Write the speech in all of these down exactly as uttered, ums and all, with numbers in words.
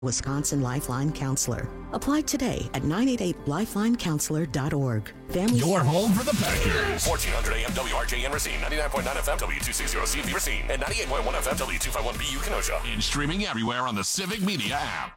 Wisconsin Lifeline Counselor. Apply today at nine eight eight lifeline counselor dot org. Family Your home for the Packers. fourteen hundred A M W R J in Racine, ninety-nine point nine F M W two sixty C V Racine, and ninety-eight point one F M W two fifty-one B U Kenosha. And streaming everywhere on the Civic Media app.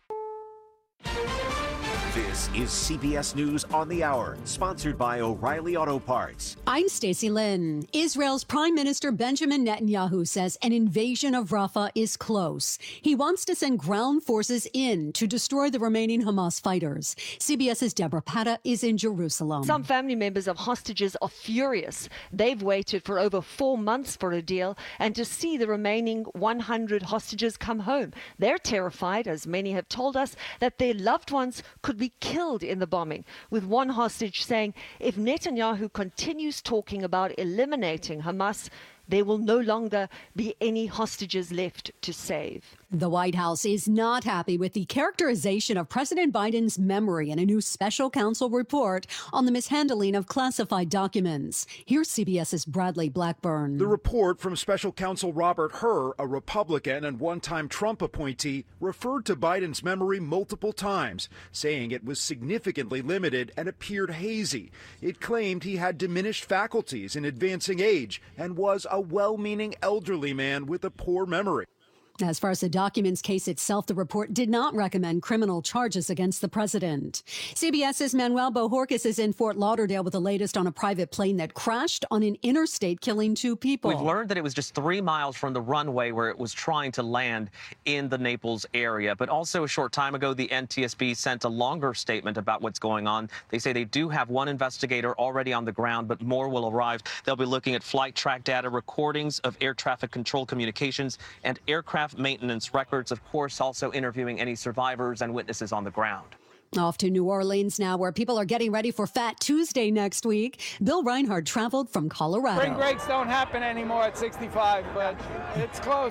This is C B S News on the Hour, sponsored by O'Reilly Auto Parts. I'm Stacey Lynn. Israel's Prime Minister Benjamin Netanyahu says an invasion of Rafah is close. He wants to send ground forces in to destroy the remaining Hamas fighters. CBS's Deborah Patta is in Jerusalem. Some family members of hostages are furious. They've waited for over four months for a deal and to see the remaining one hundred hostages come home. They're terrified, as many have told us, that their loved ones could be killed in the bombing, with one hostage saying if Netanyahu continues talking about eliminating Hamas, there will no longer be any hostages left to save. The White House is not happy with the characterization of President Biden's memory in a new special counsel report on the mishandling of classified documents. Here's CBS's Bradley Blackburn. The report from special counsel Robert Hur, a Republican and one-time Trump appointee, referred to Biden's memory multiple times, saying it was significantly limited and appeared hazy. It claimed he had diminished faculties in advancing age and was a well-meaning elderly man with a poor memory. As far as the documents case itself, the report did not recommend criminal charges against the president. CBS's Manuel Bojorquez is in Fort Lauderdale with the latest on a private plane that crashed on an interstate, killing two people. We've learned that it was just three miles from the runway where it was trying to land in the Naples area. But also a short time ago, the N T S B sent a longer statement about what's going on. They say they do have one investigator already on the ground, but more will arrive. They'll be looking at flight track data, recordings of air traffic control communications, and aircraft maintenance records, of course, also interviewing any survivors and witnesses on the ground. Off to New Orleans now, where people are getting ready for Fat Tuesday next week. Bill Reinhardt traveled from Colorado. Spring breaks don't happen anymore at sixty-five, but it's close.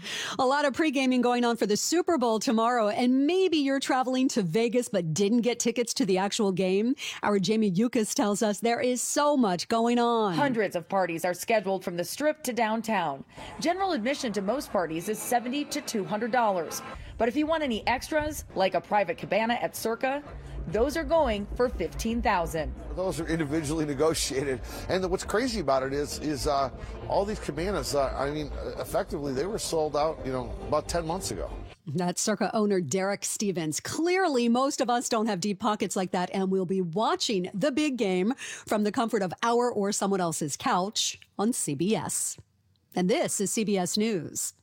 A lot of pre-gaming going on for the Super Bowl tomorrow, and maybe you're traveling to Vegas but didn't get tickets to the actual game. Our Jamie Yukas tells us there is so much going on. Hundreds of parties are scheduled from the Strip to downtown. General admission to most parties is seventy to two hundred dollars. But if you want any extras, like a private cabana at Circa, those are going for fifteen thousand dollars. Those are individually negotiated. And what's crazy about it is, is uh, all these cabanas, uh, I mean, effectively, they were sold out, you know, about ten months ago. That's Circa owner Derek Stevens. Clearly, most of us don't have deep pockets like that, and we'll be watching the big game from the comfort of our or someone else's couch on C B S. And this is C B S News.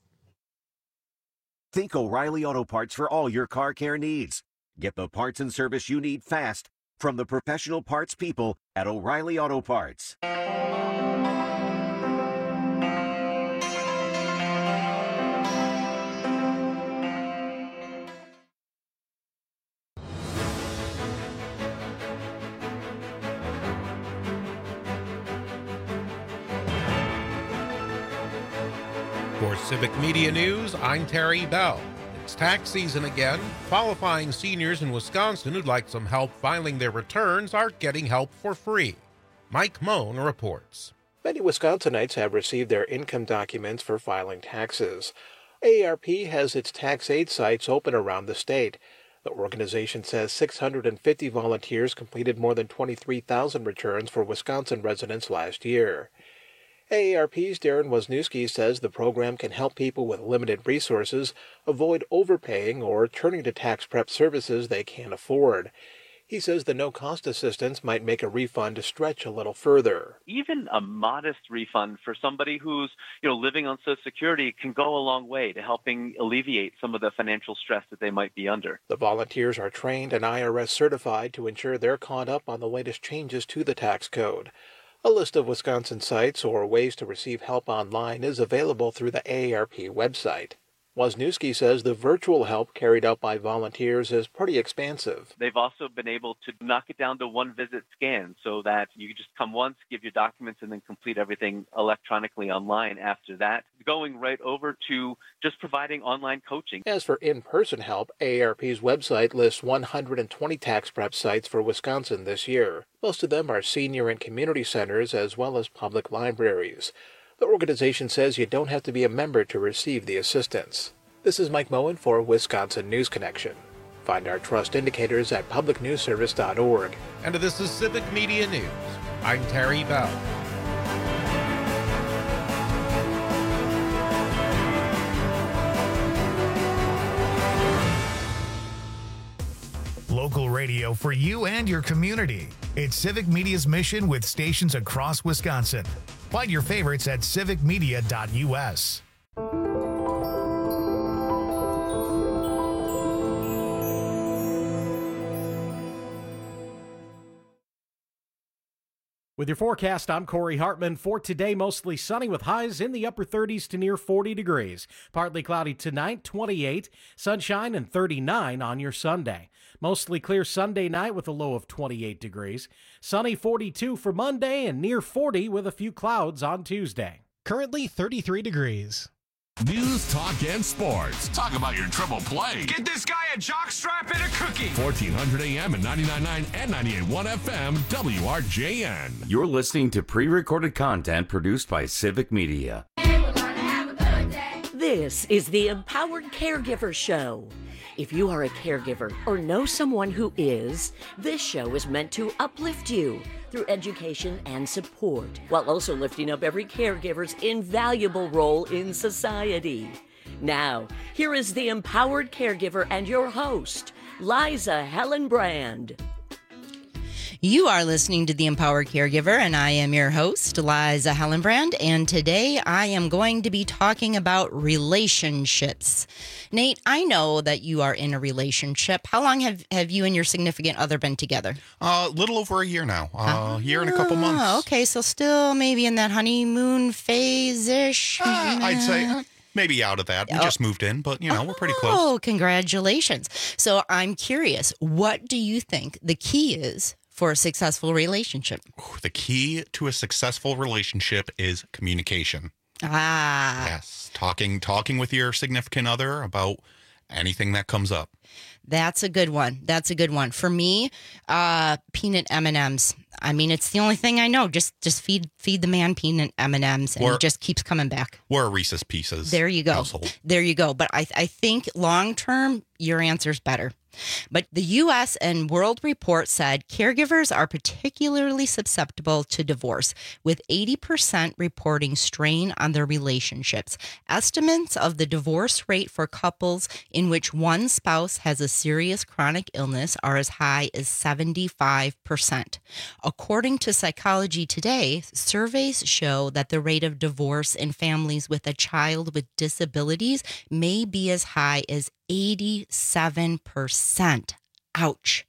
Think O'Reilly Auto Parts for all your car care needs. Get the parts and service you need fast from the professional parts people at O'Reilly Auto Parts. For Civic Media News, I'm Terry Bell. It's tax season again. Qualifying seniors in Wisconsin who'd like some help filing their returns are getting help for free. Mike Moan reports. Many Wisconsinites have received their income documents for filing taxes. A A R P has its tax aid sites open around the state. The organization says six hundred fifty volunteers completed more than twenty-three thousand returns for Wisconsin residents last year. A A R P's Darren Wozniewski says the program can help people with limited resources avoid overpaying or turning to tax prep services they can't afford. He says the no-cost assistance might make a refund stretch a little further. Even a modest refund for somebody who's, you know, living on Social Security can go a long way to helping alleviate some of the financial stress that they might be under. The volunteers are trained and I R S certified to ensure they're caught up on the latest changes to the tax code. A list of Wisconsin sites or ways to receive help online is available through the A A R P website. Wozniewski says the virtual help carried out by volunteers is pretty expansive. They've also been able to knock it down to one visit scan so that you just come once, give your documents, and then complete everything electronically online after that, going right over to just providing online coaching. As for in-person help, A A R P's website lists one hundred twenty tax prep sites for Wisconsin this year. Most of them are senior and community centers as well as public libraries. The organization says you don't have to be a member to receive the assistance. This is Mike Moen for Wisconsin News Connection. Find our trust indicators at public news service dot org. And this is Civic Media News. I'm Terry Bell. Local radio for you and your community. It's Civic Media's mission with stations across Wisconsin. Find your favorites at civic media dot u s. With your forecast, I'm Corey Hartman. For today, mostly sunny with highs in the upper thirties to near forty degrees. Partly cloudy tonight, twenty-eight. Sunshine and thirty-nine on your Sunday. Mostly clear Sunday night with a low of twenty-eight degrees. Sunny forty-two for Monday and near forty with a few clouds on Tuesday. Currently thirty-three degrees. News, talk, and sports. Talk about your triple play. Get this guy a jockstrap and a cookie. fourteen hundred A M and ninety-nine point nine and ninety-eight point one F M, W R J N. You're listening to pre-recorded content produced by Civic Media. This is the Empowered Caregiver Show. If you are a caregiver or know someone who is, this show is meant to uplift you through education and support, while also lifting up every caregiver's invaluable role in society. Now, here is the Empowered Caregiver and your host, Liza Hellenbrand. You are listening to The Empowered Caregiver, and I am your host, Liza Hellenbrand, and today I am going to be talking about relationships. Nate, I know that you are in a relationship. How long have, have you and your significant other been together? A uh, little over a year now. A uh, year and a couple months. Oh, okay, so still maybe in that honeymoon phase-ish? Uh, I'd say... Uh, Maybe out of that. We oh. just moved in, but, you know, we're pretty close. Oh, congratulations. So I'm curious, what do you think the key is for a successful relationship? The key to a successful relationship is communication. Ah. Yes. Talking, talking with your significant other about anything that comes up. That's a good one. That's a good one. For me, uh, peanut M and M's. I mean, it's the only thing I know. Just just feed feed the man peanut M and M's, and We're, he just keeps coming back. We're a Reese's Pieces There you go. household. There you go. But I, I think long term, your answer's better. But the U S and World Report said caregivers are particularly susceptible to divorce, with eighty percent reporting strain on their relationships. Estimates of the divorce rate for couples in which one spouse has a serious chronic illness are as high as seventy-five percent. According to Psychology Today, surveys show that the rate of divorce in families with a child with disabilities may be as high as eighty-seven percent. Ouch.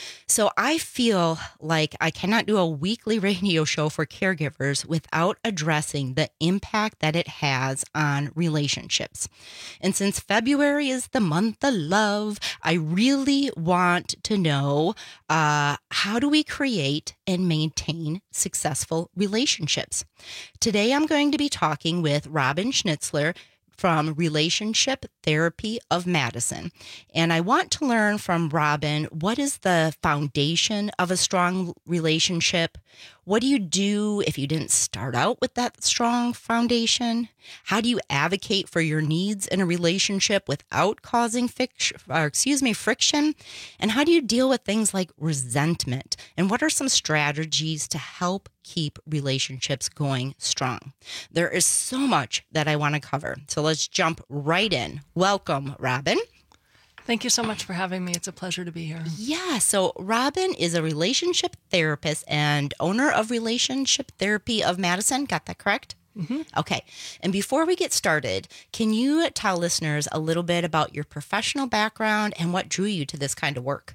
So I feel like I cannot do a weekly radio show for caregivers without addressing the impact that it has on relationships. And since February is the month of love, I really want to know, uh, how do we create and maintain successful relationships? Today I'm going to be talking with Robin Schnitzler from Relationship Therapy of Madison. And I want to learn from Robin, what is the foundation of a strong relationship? What do you do if you didn't start out with that strong foundation? How do you advocate for your needs in a relationship without causing fiction, or excuse me, friction? And how do you deal with things like resentment? And what are some strategies to help keep relationships going strong? There is so much that I want to cover. So let's jump right in. Welcome, Robin. Thank you so much for having me. It's a pleasure to be here. Yeah. So Robin is a relationship therapist and owner of Relationship Therapy of Madison. Got that correct? Mm-hmm. Okay. And before we get started, can you tell listeners a little bit about your professional background and what drew you to this kind of work?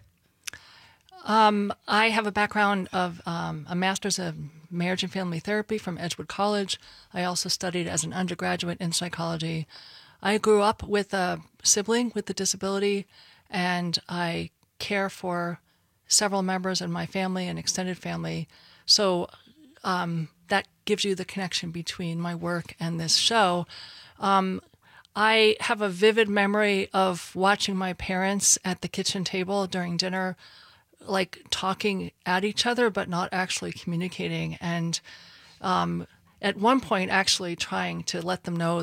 Um, I have a background of um, a master's of marriage and family therapy from Edgewood College. I also studied as an undergraduate in psychology. I grew up with a sibling with a disability, and I care for several members in my family and extended family. So um, that gives you the connection between my work and this show. Um, I have a vivid memory of watching my parents at the kitchen table during dinner, like talking at each other, but not actually communicating. And um, at one point, actually trying to let them know that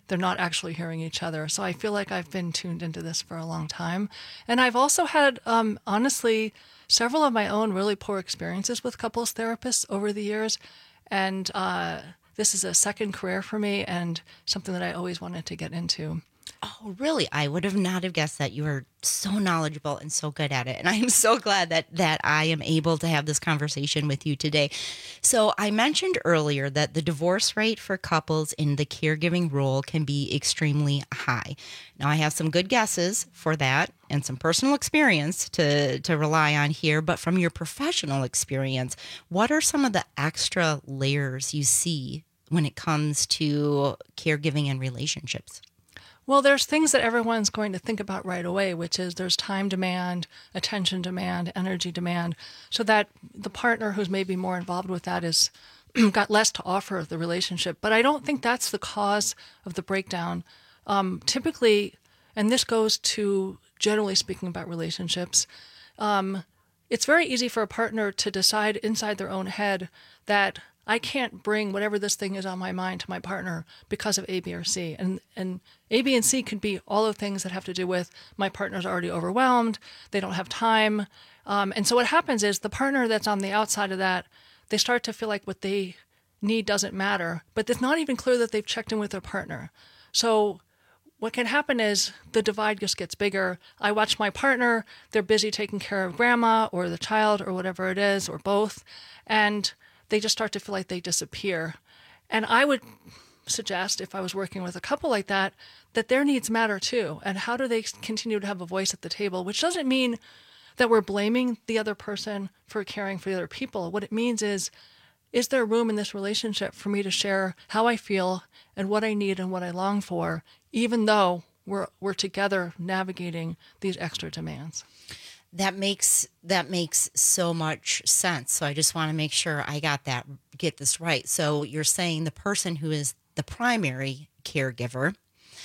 they're not actually hearing each other. So I feel like I've been tuned into this for a long time. And I've also had, um, honestly, several of my own really poor experiences with couples therapists over the years. And uh, this is a second career for me and something that I always wanted to get into. Oh, really? I would have not have guessed that. You are so knowledgeable and so good at it. And I am so glad that that I am able to have this conversation with you today. So I mentioned earlier that the divorce rate for couples in the caregiving role can be extremely high. Now, I have some good guesses for that and some personal experience to, to rely on here. But from your professional experience, what are some of the extra layers you see when it comes to caregiving and relationships? Well, there's things that everyone's going to think about right away, which is there's time demand, attention demand, energy demand, so that the partner who's maybe more involved with that is got less to offer of the relationship. But I don't think that's the cause of the breakdown. Um, typically, and this goes to generally speaking about relationships, um, it's very easy for a partner to decide inside their own head that I can't bring whatever this thing is on my mind to my partner because of A, B, or C. And and A, B, and C could be all the things that have to do with my partner's already overwhelmed, they don't have time. Um, and so what happens is the partner that's on the outside of that, they start to feel like what they need doesn't matter, but it's not even clear that they've checked in with their partner. So what can happen is the divide just gets bigger. I watch my partner, they're busy taking care of grandma or the child or whatever it is, or both, and they just start to feel like they disappear. And I would suggest, if I was working with a couple like that, that their needs matter too. And how do they continue to have a voice at the table? Which doesn't mean that we're blaming the other person for caring for the other people. What it means is, is there room in this relationship for me to share how I feel and what I need and what I long for, even though we're we're together navigating these extra demands? That makes that makes so much sense. So I just want to make sure I got that, get this right. So you're saying the person who is the primary caregiver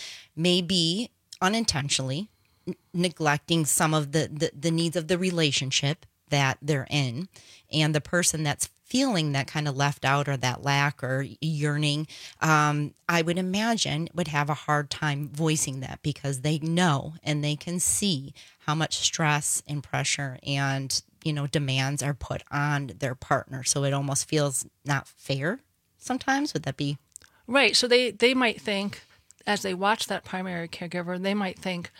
may be unintentionally n- neglecting some of the, the, the needs of the relationship that they're in, and the person that's feeling that kind of left out or that lack or yearning, um, I would imagine would have a hard time voicing that because they know and they can see how much stress and pressure and, you know, demands are put on their partner. So it almost feels not fair sometimes. Would that be? Right. So they, they might think, as they watch that primary caregiver, they might think,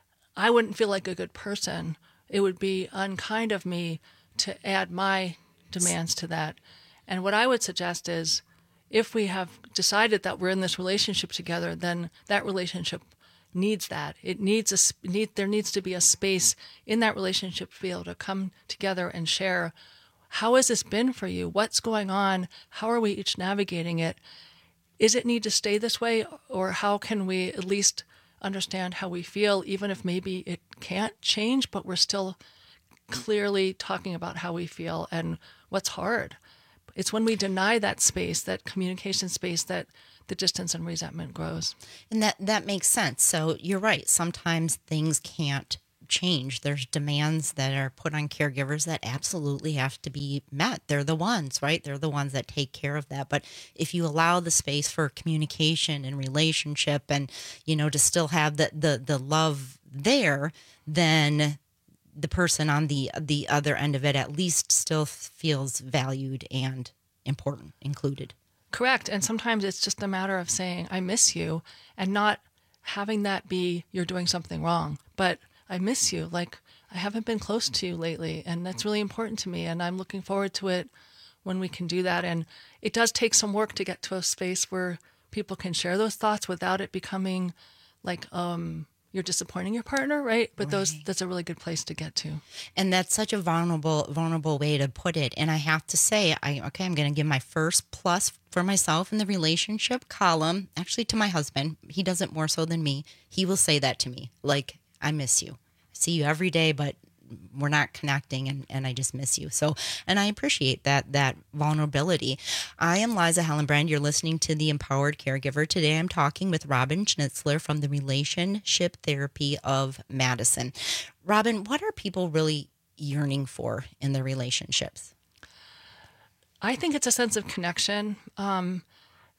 I wouldn't feel like a good person. It would be unkind of me to add my demands to that. And what I would suggest is, if we have decided that we're in this relationship together, then that relationship needs that. It needs a need. There needs to be a space in that relationship to be able to come together and share. How has this been for you? What's going on? How are we each navigating it? Is it need to stay this way, or how can we at least understand how we feel, even if maybe it can't change, but we're still clearly talking about how we feel and what's hard. It's when we deny that space, that communication space, that the distance and resentment grows. And that, that makes sense. So you're right. Sometimes things can't change. There's demands that are put on caregivers that absolutely have to be met. They're the ones, right? They're the ones that take care of that. But if you allow the space for communication and relationship and, you know, to still have the, the, the love there, then the person on the the other end of it at least still feels valued and important, included. Correct. And sometimes it's just a matter of saying, I miss you, and not having that be you're doing something wrong. But I miss you. Like, I haven't been close to you lately, and that's really important to me. And I'm looking forward to it when we can do that. And it does take some work to get to a space where people can share those thoughts without it becoming like, um, you're disappointing your partner, right? But right. those that's a really good place to get to. And that's such a vulnerable vulnerable way to put it. And I have to say, I okay, I'm going to give my first plus for myself in the relationship column, actually to my husband. He does it more so than me. He will say that to me, like, I miss you. I see you every day, but we're not connecting, and, and I just miss you. So, and I appreciate that that vulnerability. I am Liza Hellenbrand. You're listening to The Empowered Caregiver. Today I'm talking with Robin Schnitzler from the Relationship Therapy of Madison. Robin, what are people really yearning for in their relationships? I think it's a sense of connection. Um,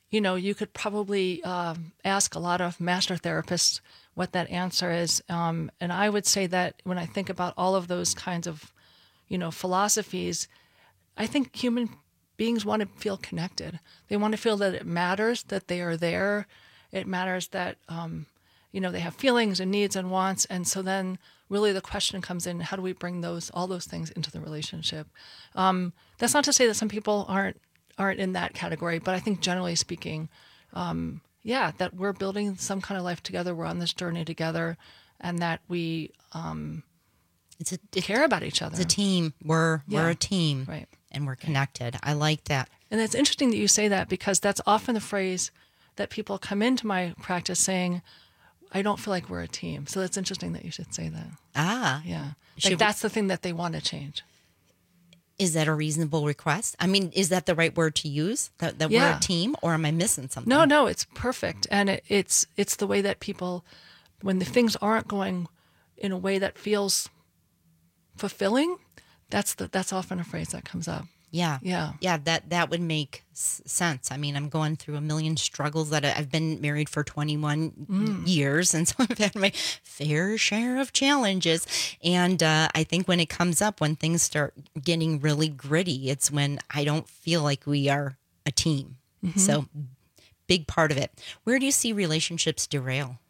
you know, you could probably uh, ask a lot of master therapists what that answer is. Um, and I would say that when I think about all of those kinds of, you know, philosophies, I think human beings want to feel connected. They want to feel that it matters, that they are there. It matters that, um, you know, they have feelings and needs and wants. And so then really the question comes in, how do we bring those, all those things into the relationship? Um, that's not to say that some people aren't, aren't in that category, but I think generally speaking, um, yeah, that we're building some kind of life together. We're on this journey together, and that we um, it's a, care about each other. It's a team. We're yeah. we're a team, right? And we're connected. I like that. And it's interesting that you say that, because that's often the phrase that people come into my practice saying, I don't feel like we're a team. So it's interesting that you should say that. Ah. Yeah. Should like that's the thing that they want to change. Is that a reasonable request? I mean, is that the right word to use? That, that Yeah. we're a team, or am I missing something? No, no, it's perfect. And it, it's it's the way that people, when the things aren't going in a way that feels fulfilling, that's the that's often a phrase that comes up. Yeah. Yeah. Yeah, that, that would make s- sense. I mean, I'm going through a million struggles that I- I've been married for twenty-one Mm. years. And so I've had my fair share of challenges. And uh, I think when it comes up, when things start getting really gritty, it's when I don't feel like we are a team. Mhm. So big part of it. Where do you see relationships derail?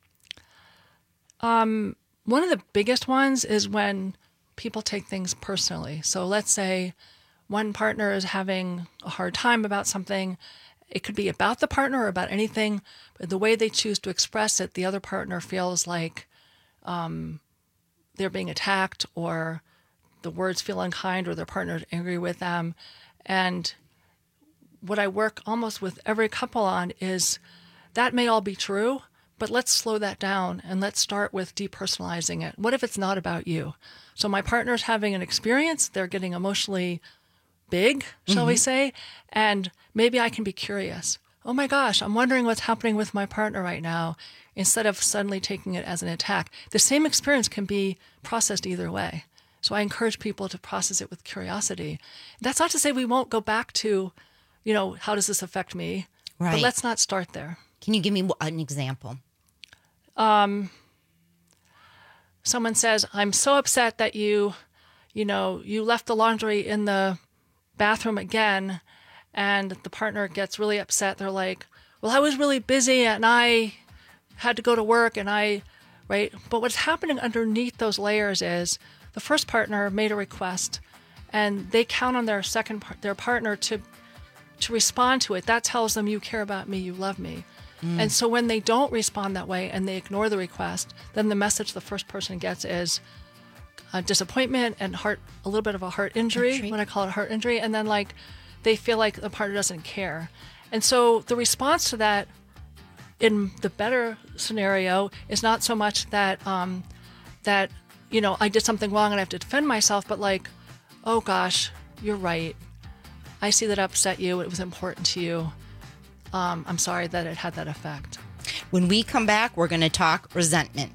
Um, one of the biggest ones is when people take things personally. So let's say one partner is having a hard time about something. It could be about the partner or about anything, but the way they choose to express it, the other partner feels like um, they're being attacked, or the words feel unkind, or their partner is angry with them. And what I work almost with every couple on is that may all be true, but let's slow that down and let's start with depersonalizing it. What if it's not about you? So my partner's having an experience, they're getting emotionally big, shall we Mhm. say, and maybe I can be curious. Oh my gosh, I'm wondering what's happening with my partner right now, instead of suddenly taking it as an attack. The same experience can be processed either way. So I encourage people to process it with curiosity. That's not to say we won't go back to, you know, how does this affect me? Right. But let's not start there. Can you give me an example? Um, someone says, I'm so upset that you, you know, you left the laundry in the bathroom again, and the partner gets really upset. They're like, well, I was really busy and I had to go to work and I, right? But what's happening underneath those layers is the first partner made a request and they count on their second, par- their partner to, to respond to it. That tells them you care about me, you love me. Mm. And so when they don't respond that way and they ignore the request, then the message the first person gets is uh, disappointment and heart, a little bit of a heart injury, Injury. when I call it heart injury. And then like, they feel like the partner doesn't care. And so the response to that in the better scenario is not so much that, um, that, you know, I did something wrong and I have to defend myself, but like, oh gosh, you're right. I see that upset you. It was important to you. Um, I'm sorry that it had that effect. When we come back, we're going to talk resentment.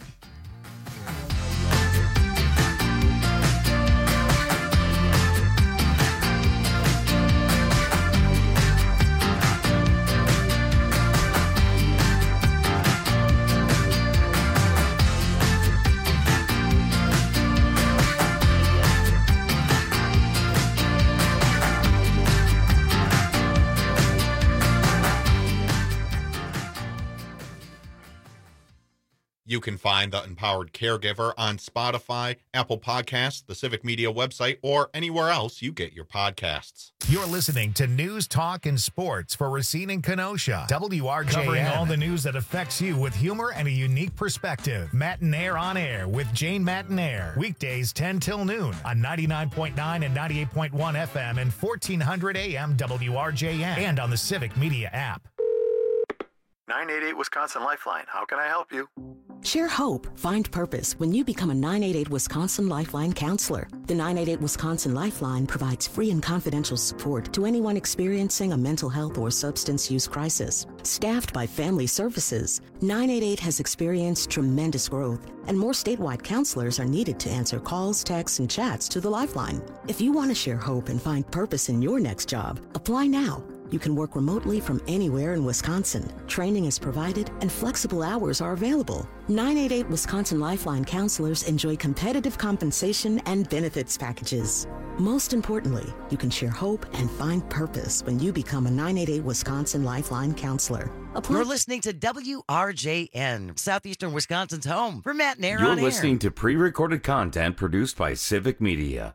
You can find The Empowered Caregiver on Spotify, Apple Podcasts, the Civic Media website, or anywhere else you get your podcasts. You're listening to News, Talk, and Sports for Racine and Kenosha. W R J N. Covering all the news that affects you with humor and a unique perspective. Matinaire on Air with Jane Matinaire. Weekdays ten till noon on ninety-nine point nine and ninety-eight point one F M and fourteen hundred A M W R J N. And on the Civic Media app. nine eight eight Wisconsin Lifeline. How can I help you? Share hope, find purpose when you become a nine eight eight Wisconsin Lifeline counselor. The nine eight eight Wisconsin Lifeline provides free and confidential support to anyone experiencing a mental health or substance use crisis. Staffed by Family Services, nine eight eight has experienced tremendous growth, and more statewide counselors are needed to answer calls, texts, and chats to the Lifeline. If you want to share hope and find purpose in your next job, apply now. You can work remotely from anywhere in Wisconsin. Training is provided and flexible hours are available. nine eight eight Wisconsin Lifeline counselors enjoy competitive compensation and benefits packages. Most importantly, you can share hope and find purpose when you become a nine eight eight Wisconsin Lifeline counselor. Apply- You're listening to W R J N, Southeastern Wisconsin's home for Matt and Aaron You're on listening air. to pre-recorded content produced by Civic Media.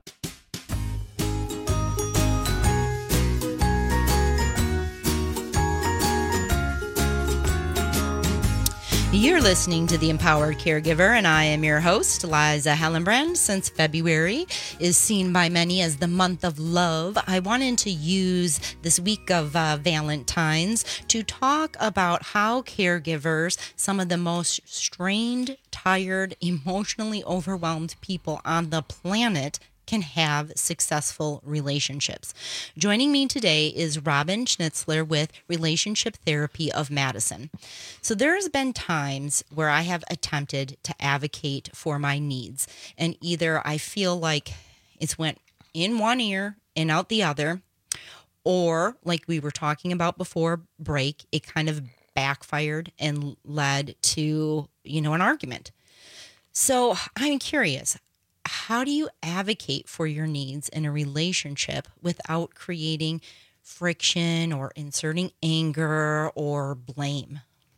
You're listening to The Empowered Caregiver, and I am your host, Liza Hellenbrand. Since February is seen by many as the month of love, I wanted to use this week of uh, Valentine's to talk about how caregivers, some of the most strained, tired, emotionally overwhelmed people on the planet, can have successful relationships. Joining me today is Robin Schnitzler with Relationship Therapy of Madison. So there's been times where I have attempted to advocate for my needs, and either I feel like it's went in one ear and out the other, or like we were talking about before break, it kind of backfired and led to, you know, an argument. So I'm curious, how do you advocate for your needs in a relationship without creating friction or inserting anger or blame?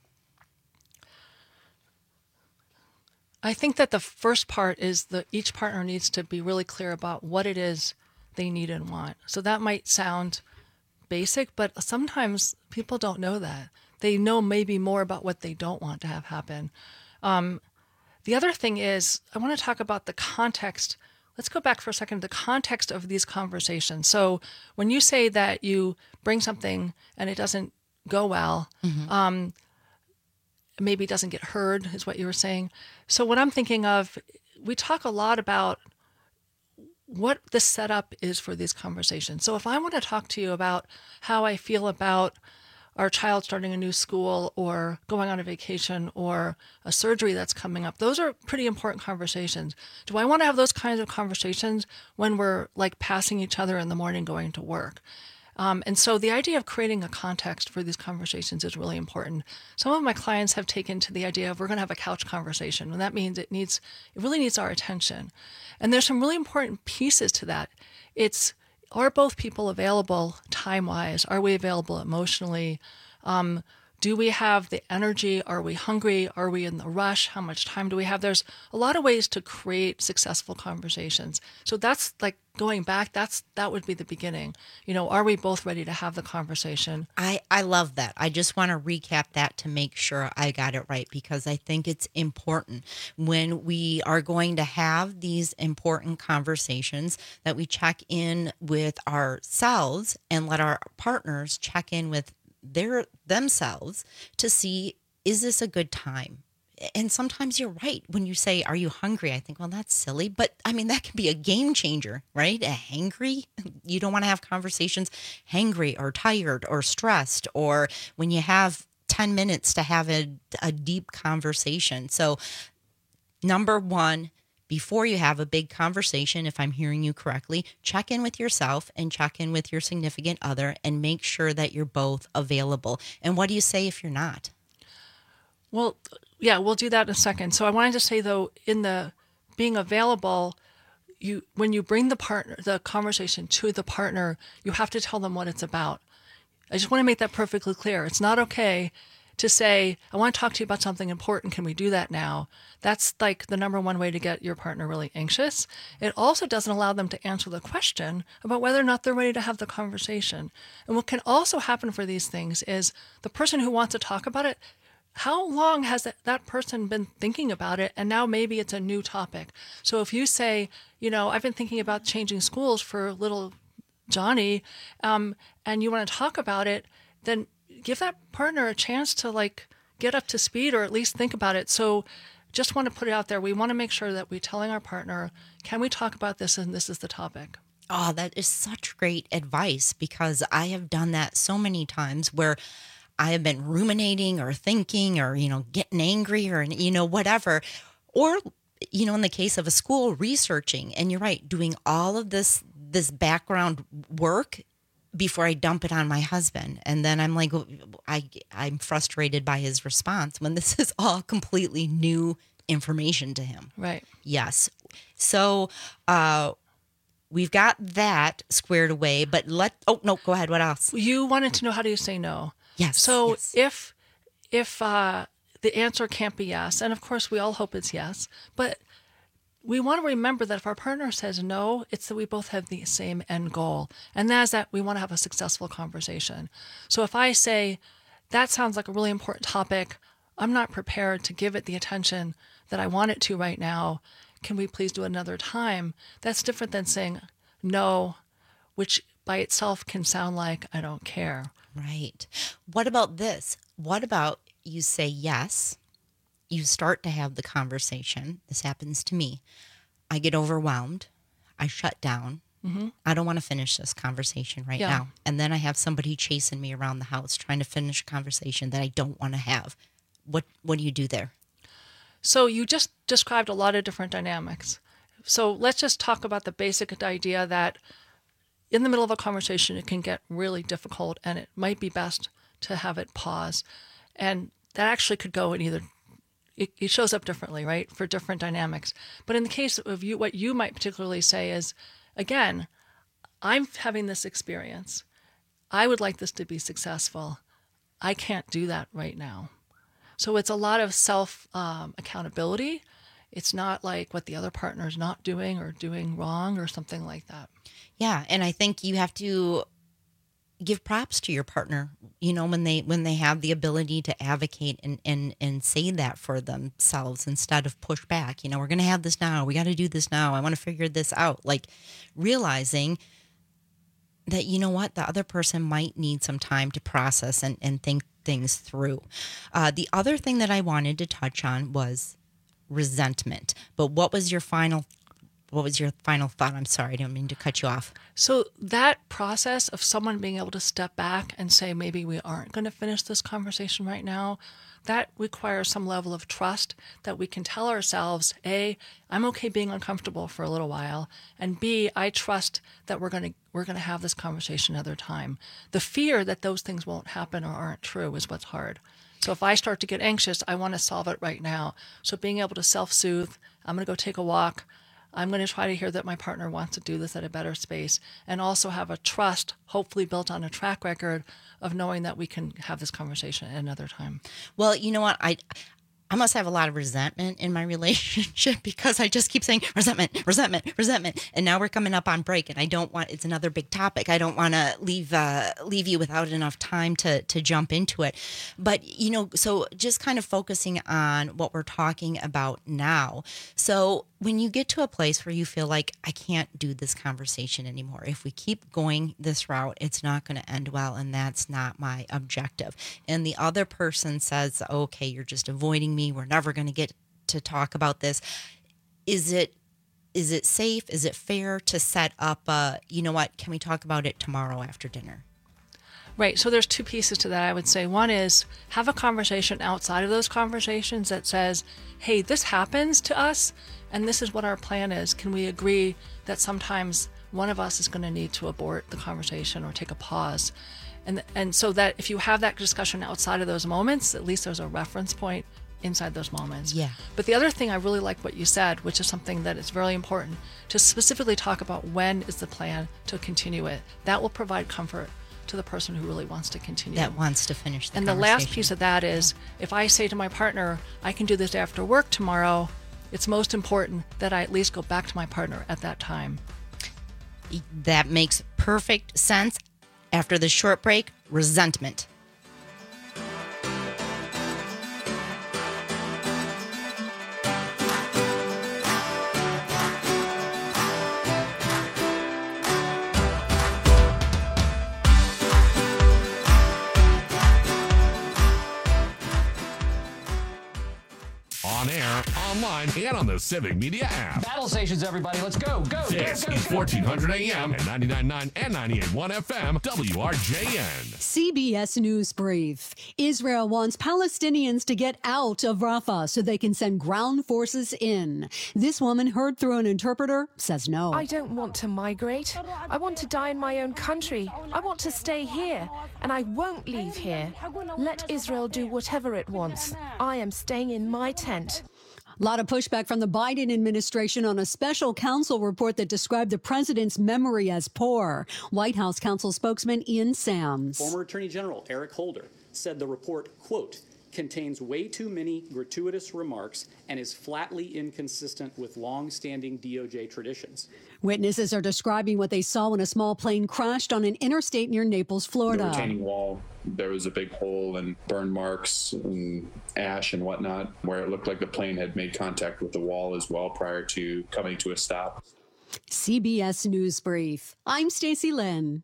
I think that the first part is that each partner needs to be really clear about what it is they need and want. So that might sound basic, but sometimes people don't know that. They know maybe more about what they don't want to have happen. Um, The other thing is, I want to talk about the context. Let's go back for a second to the context of these conversations. So when you say that you bring something and it doesn't go well, mm-hmm. um, maybe it doesn't get heard, is what you were saying. So what I'm thinking of, we talk a lot about what the setup is for these conversations. So if I want to talk to you about how I feel about our child starting a new school or going on a vacation or a surgery that's coming up, those are pretty important conversations. Do I want to have those kinds of conversations when we're like passing each other in the morning going to work? Um, and so the idea of creating a context for these conversations is really important. Some of my clients have taken to the idea of we're going to have a couch conversation, and that means it needs, it really needs our attention. And there's some really important pieces to that. It's, are both people available time-wise? Are we available emotionally? Um, do we have the energy? Are we hungry? Are we in the rush? How much time do we have? There's a lot of ways to create successful conversations. So that's like going back, that's that would be the beginning. You know, are we both ready to have the conversation? I, I love that. I just want to recap that to make sure I got it right, because I think it's important when we are going to have these important conversations that we check in with ourselves and let our partners check in with their themselves to see, is this a good time? And sometimes you're right when you say, are you hungry? I think, well, that's silly. But I mean, that can be a game changer, right? A hangry. You don't want to have conversations hangry or tired or stressed, or when you have ten minutes to have a, a deep conversation. So number one, before you have a big conversation, if I'm hearing you correctly, check in with yourself and check in with your significant other and make sure that you're both available. And what do you say if you're not? Well, yeah, we'll do that in a second. So I wanted to say, though, in the being available, you when you bring the partner, the conversation to the partner, you have to tell them what it's about. I just want to make that perfectly clear. It's not okay to say, I want to talk to you about something important. Can we do that now? That's like the number one way to get your partner really anxious. It also doesn't allow them to answer the question about whether or not they're ready to have the conversation. And what can also happen for these things is the person who wants to talk about it, how long has that, that person been thinking about it? And now maybe it's a new topic. So if you say, you know, I've been thinking about changing schools for little Johnny, um, and you want to talk about it, then give that partner a chance to like get up to speed or at least think about it. So just want to put it out there. We want to make sure that we're telling our partner, can we talk about this? And this is the topic. Oh, that is such great advice, because I have done that so many times where I have been ruminating or thinking or, you know, getting angry or, you know, whatever. Or, you know, in the case of a school, researching. And you're right, doing all of this, this background work before I dump it on my husband. And then I'm like, I, I'm frustrated by his response when this is all completely new information to him. Right. Yes. So uh, we've got that squared away, but let, oh, no, go ahead. What else? You wanted to know, how do you say no? Yes. So yes. if, if uh, the answer can't be yes, and of course we all hope it's yes, but we want to remember that if our partner says no, it's that we both have the same end goal. And that is that we want to have a successful conversation. So if I say, that sounds like a really important topic, I'm not prepared to give it the attention that I want it to right now, can we please do it another time? That's different than saying no, which by itself can sound like I don't care. Right. What about this? What about you say yes? You start to have the conversation. This happens to me. I get overwhelmed. I shut down. Mm-hmm. I don't want to finish this conversation right yeah. now. And then I have somebody chasing me around the house trying to finish a conversation that I don't want to have. What What do you do there? So you just described a lot of different dynamics. So let's just talk about the basic idea that in the middle of a conversation, it can get really difficult and it might be best to have it pause. And that actually could go in either It, it shows up differently, right, for different dynamics. But in the case of you, what you might particularly say is, again, I'm having this experience. I would like this to be successful. I can't do that right now. So it's a lot of self um, accountability. It's not like what the other partner is not doing or doing wrong or something like that. Yeah, and I think you have to give props to your partner, you know, when they when they have the ability to advocate and and and say that for themselves instead of push back. You know, we're going to have this now. We got to do this now. I want to figure this out. Like realizing that, you know what, the other person might need some time to process and, and think things through. Uh, the other thing that I wanted to touch on was resentment. But what was your final What was your final thought? I'm sorry, I didn't mean to cut you off. So that process of someone being able to step back and say, maybe we aren't going to finish this conversation right now, that requires some level of trust that we can tell ourselves, A, I'm okay being uncomfortable for a little while, and B, I trust that we're going to we're going to have this conversation another time. The fear that those things won't happen or aren't true is what's hard. So if I start to get anxious, I want to solve it right now. So being able to self-soothe, I'm going to go take a walk, I'm going to try to hear that my partner wants to do this at a better space, and also have a trust, hopefully built on a track record of knowing that we can have this conversation at another time. Well, you know what? I I must have a lot of resentment in my relationship because I just keep saying resentment, resentment, resentment. And now we're coming up on break and I don't want, it's another big topic. I don't want to leave uh, leave you without enough time to, to jump into it. But, you know, so just kind of focusing on what we're talking about now. So when you get to a place where you feel like I can't do this conversation anymore, if we keep going this route, it's not going to end well. And that's not my objective. And the other person says, okay, you're just avoiding me. We're never going to get to talk about this. Is it, is it safe? Is it fair to set up a, you know what, can we talk about it tomorrow after dinner? Right. So there's two pieces to that, I would say. One is have a conversation outside of those conversations that says, hey, this happens to us, and this is what our plan is. Can we agree that sometimes one of us is going to need to abort the conversation or take a pause? And and so that if you have that discussion outside of those moments, at least there's a reference point inside those moments. Yeah. But the other thing, I really like what you said, which is something that is very important, to specifically talk about when is the plan to continue it. That will provide comfort to the person who really wants to continue. That wants to finish the And the last piece of that is, if I say to my partner, I can do this after work tomorrow, it's most important that I at least go back to my partner at that time. That makes perfect sense. After the short break, resentment. On air, online, nine and on the Civic Media app. Battle stations, everybody. Let's go. Go. This go, go, is go. fourteen hundred A M and ninety-nine point nine and ninety-eight point one F M, W R J N. C B S News Brief. Israel wants Palestinians to get out of Rafah so they can send ground forces in. This woman, heard through an interpreter, says no. I don't want to migrate. I want to die in my own country. I want to stay here, and I won't leave here. Let Israel do whatever it wants. I am staying in my tent. A lot of pushback from the Biden administration on a special counsel report that described the president's memory as poor. White House counsel spokesman Ian Sams. Former Attorney General Eric Holder said the report, quote, contains way too many gratuitous remarks and is flatly inconsistent with long-standing D O J traditions. Witnesses are describing what they saw when a small plane crashed on an interstate near Naples, Florida. The retaining wall, there was a big hole and burn marks and ash and whatnot, where it looked like the plane had made contact with the wall as well prior to coming to a stop. C B S News Brief. I'm Stacey Lynn.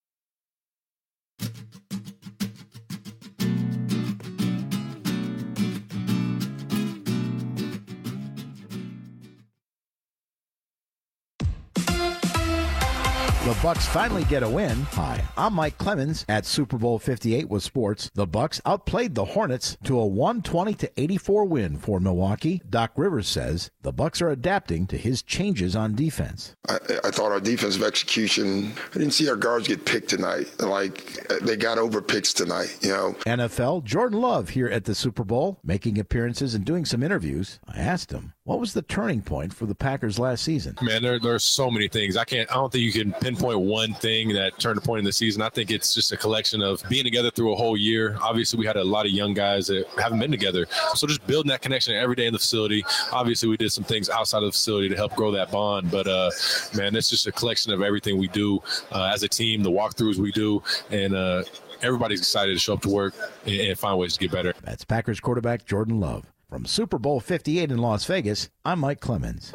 The Bucks finally get a win. Hi, I'm Mike Clemens at Super Bowl fifty-eight with sports. The Bucks outplayed the Hornets to a one twenty to eighty-four win for Milwaukee. Doc Rivers says the Bucks are adapting to his changes on defense. I, I thought our defensive execution, I didn't see our guards get picked tonight. Like, they got over picks tonight, you know. N F L, Jordan Love here at the Super Bowl, making appearances and doing some interviews. I asked him, what was the turning point for the Packers last season? Man, there, there's so many things. I can't, I don't think you can pinpoint one thing that turned a point in the season. I think it's just a collection of being together through a whole year. Obviously, we had a lot of young guys that haven't been together. So just building that connection every day in the facility. Obviously, we did some things outside of the facility to help grow that bond. But, uh, man, it's just a collection of everything we do uh, as a team, the walkthroughs we do, and uh, everybody's excited to show up to work and, and find ways to get better. That's Packers quarterback Jordan Love. From Super Bowl fifty-eight in Las Vegas, I'm Mike Clemens.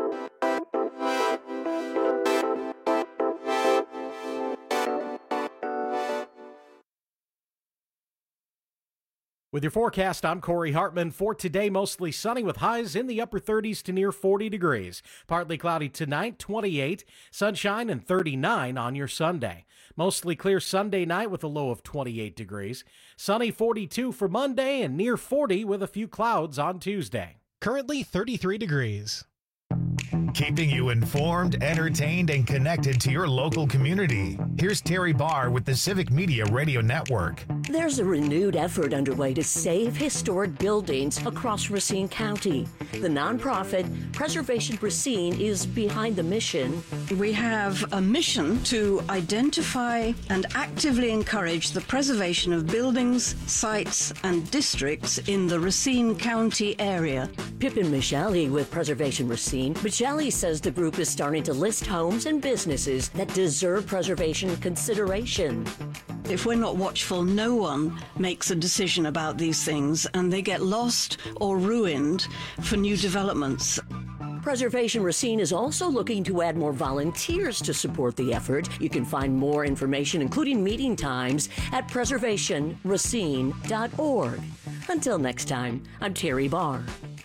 With your forecast, I'm Corey Hartman. For today, mostly sunny with highs in the upper thirties to near forty degrees. Partly cloudy tonight, twenty-eight. Sunshine and thirty-nine on your Sunday. Mostly clear Sunday night with a low of twenty-eight degrees. Sunny forty-two for Monday and near forty with a few clouds on Tuesday. Currently thirty-three degrees. Keeping you informed, entertained, and connected to your local community. Here's Terry Barr with the Civic Media Radio Network. There's a renewed effort underway to save historic buildings across Racine County. The nonprofit Preservation Racine is behind the mission. We have a mission to identify and actively encourage the preservation of buildings, sites, and districts in the Racine County area. Pippin Micheli with Preservation Racine. Micheli says the group is starting to list homes and businesses that deserve preservation consideration. If we're not watchful, no one makes a decision about these things, and they get lost or ruined for new developments. Preservation Racine is also looking to add more volunteers to support the effort. You can find more information, including meeting times, at preservation racine dot org. Until next time, I'm Terry Barr.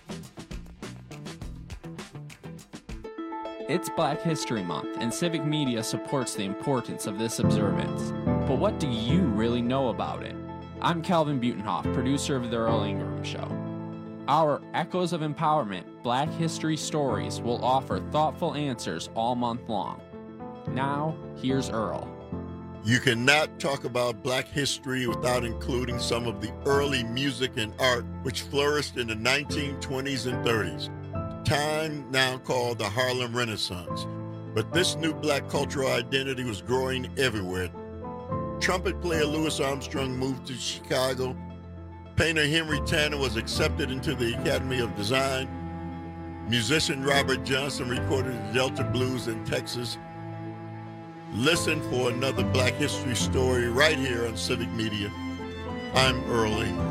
It's Black History Month, and Civic Media supports the importance of this observance. But what do you really know about it? I'm Calvin Butenhoff, producer of The Earl Ingram Show. Our Echoes of Empowerment Black History Stories will offer thoughtful answers all month long. Now, here's Earl. You cannot talk about Black history without including some of the early music and art which flourished in the nineteen twenties and thirties. Time now called the Harlem Renaissance, but this new Black cultural identity was growing everywhere. Trumpet player Louis Armstrong moved to Chicago. Painter Henry Tanner was accepted into the Academy of Design. Musician Robert Johnson recorded the Delta Blues in Texas. Listen for another Black history story right here on Civic Media. I'm Earl Ingram.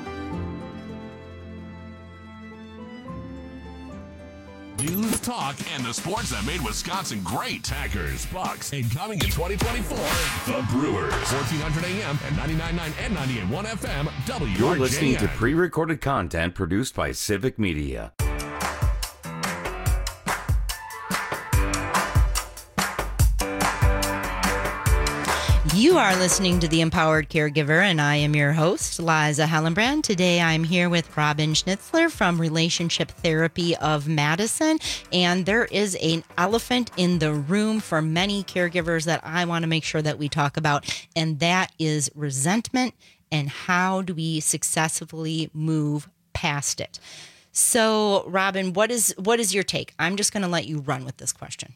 News, talk, and the sports that made Wisconsin great. Packers, Bucks, and coming in twenty twenty-four, the Brewers. fourteen hundred A M and ninety-nine point nine and ninety-eight point one F M, W R J N. You're listening to pre-recorded content produced by Civic Media. You are listening to The Empowered Caregiver, and I am your host, Liza Hellenbrand. Today I'm here with Robin Schnitzler from Relationship Therapy of Madison, and there is an elephant in the room for many caregivers that I want to make sure that we talk about, and that is resentment and how do we successfully move past it. So, Robin, what is what is your take? I'm just going to let you run with this question.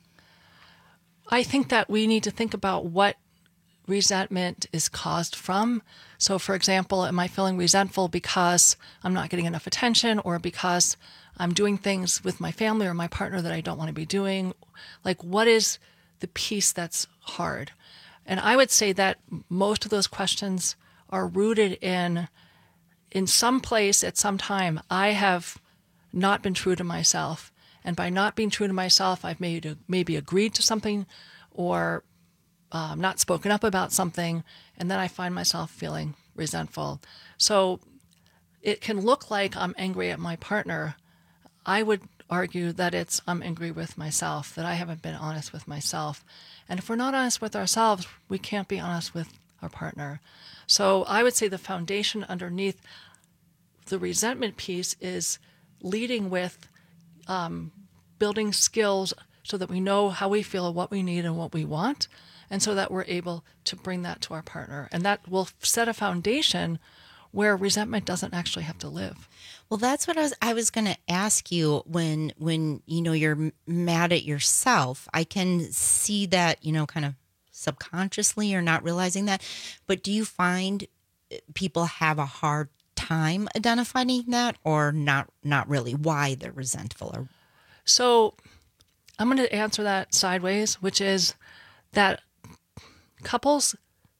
I think that we need to think about what resentment is caused from. So, for example, am I feeling resentful because I'm not getting enough attention, or because I'm doing things with my family or my partner that I don't want to be doing? Like, what is the piece that's hard? And I would say that most of those questions are rooted in, in some place at some time, I have not been true to myself. And by not being true to myself, I've made, maybe agreed to something or Um, not spoken up about something, and then I find myself feeling resentful. So it can look like I'm angry at my partner. I would argue that it's I'm angry with myself, that I haven't been honest with myself. And if we're not honest with ourselves, we can't be honest with our partner. So I would say the foundation underneath the resentment piece is leading with um, building skills so that we know how we feel, what we need, and what we want, and so that we're able to bring that to our partner. And that will set a foundation where resentment doesn't actually have to live. Well, that's what I was I was going to ask you when when you know you're mad at yourself. I can see that, you know, kind of subconsciously you're not realizing that. But do you find people have a hard time identifying that, or not not really, why they're resentful? Or So I'm going to answer that sideways, which is that couples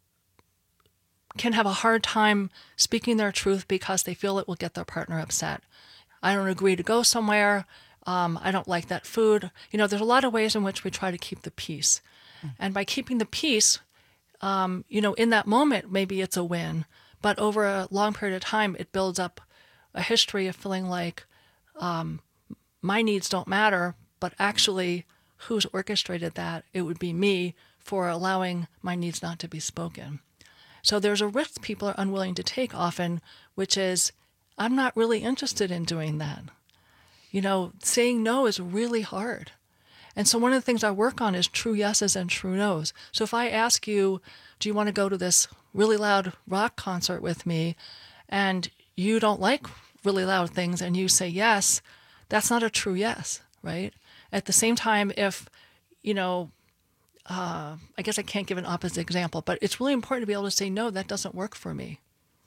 can have a hard time speaking their truth because they feel it will get their partner upset. I don't agree to go somewhere. Um, I don't like that food. You know, there's a lot of ways in which we try to keep the peace. Mm. And by keeping the peace, um, you know, in that moment, maybe it's a win. But over a long period of time, it builds up a history of feeling like um, my needs don't matter, but actually who's orchestrated that? It would be me, for allowing my needs not to be spoken. So there's a risk people are unwilling to take often, which is, I'm not really interested in doing that. You know, saying no is really hard. And so one of the things I work on is true yeses and true nos. So if I ask you, do you want to go to this really loud rock concert with me, and you don't like really loud things, and you say yes, that's not a true yes, right? At the same time, if, you know, Uh, I guess I can't give an opposite example, but it's really important to be able to say, no, that doesn't work for me.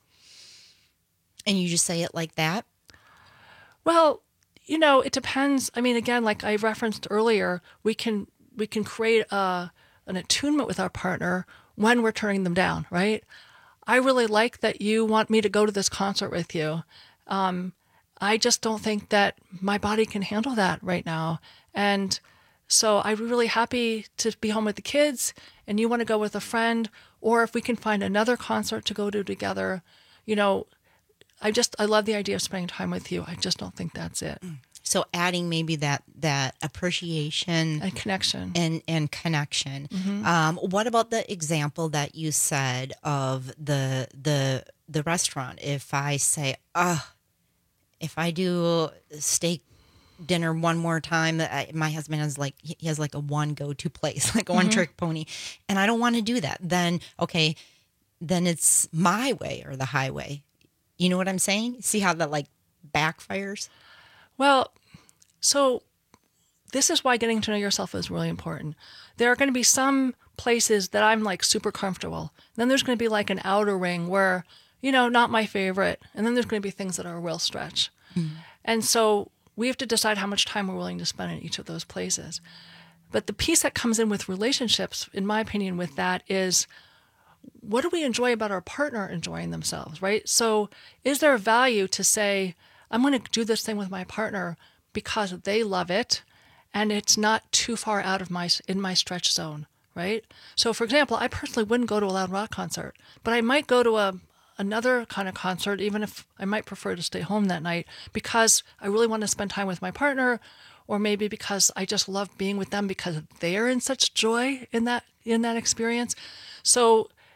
And you just say it like that? Well, you know, it depends. I mean, again, like I referenced earlier, we can we can create a, an attunement with our partner when we're turning them down, right? I really like that you want me to go to this concert with you. Um, I just don't think that my body can handle that right now. And so I'm really happy to be home with the kids, and you want to go with a friend, or if we can find another concert to go to together, you know, I just, I love the idea of spending time with you. I just don't think that's it. So adding maybe that, that appreciation and connection and, and connection. Mm-hmm. Um, what about the example that you said of the, the, the restaurant? If I say, oh, if I do steak dinner one more time, I, my husband has like he has like a one go-to place, like a one trick pony, and I don't want to do that, then okay, then it's my way or the highway. You know what I'm saying? See how that like backfires? Well, so this is why getting to know yourself is really important. There are going to be some places that I'm like super comfortable. Then there's going to be like an outer ring where, you know, not my favorite. And then there's going to be things that are a real stretch. Mm-hmm. And so we have to decide how much time we're willing to spend in each of those places. But the piece that comes in with relationships, in my opinion, with that is, what do we enjoy about our partner enjoying themselves, right? So is there a value to say, I'm going to do this thing with my partner because they love it, and it's not too far out of my, in my stretch zone, right? So for example, I personally wouldn't go to a loud rock concert, but I might go to a, another kind of concert, even if I might prefer to stay home that night, because I really want to spend time with my partner, or maybe because I just love being with them because they're in such joy in that in that experience. So